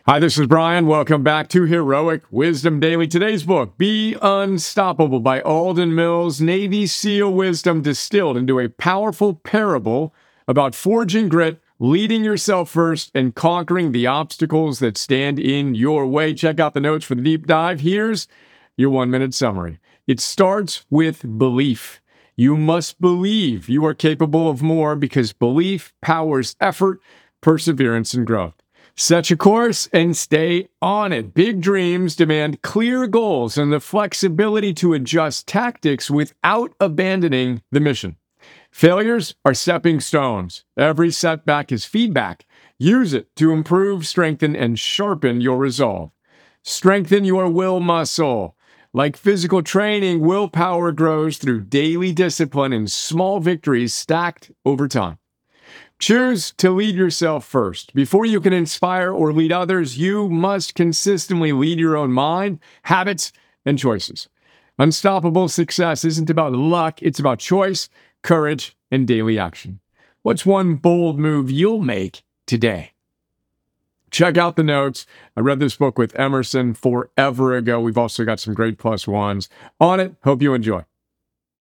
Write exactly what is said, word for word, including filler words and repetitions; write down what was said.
Hi, this is Brian. Welcome back to Heroic Wisdom Daily. Today's book, Be Unstoppable by Alden Mills, Navy SEAL wisdom distilled into a powerful parable about forging grit, leading yourself first, and conquering the obstacles that stand in your way. Check out the notes for the deep dive. Here's your one-minute summary. It starts with belief. You must believe you are capable of more because belief powers effort, perseverance, and growth. Set your course and stay on it. Big dreams demand clear goals and the flexibility to adjust tactics without abandoning the mission. Failures are stepping stones. Every setback is feedback. Use it to improve, strengthen, and sharpen your resolve. Strengthen your will muscle. Like physical training, willpower grows through daily discipline and small victories stacked over time. Choose to lead yourself first. Before you can inspire or lead others, you must consistently lead your own mind, habits, and choices. Unstoppable success isn't about luck, it's about choice, courage, and daily action. What's one bold move you'll make today? Check out the notes. I read this book with Emerson forever ago. We've also got some great plus ones on it. Hope you enjoy.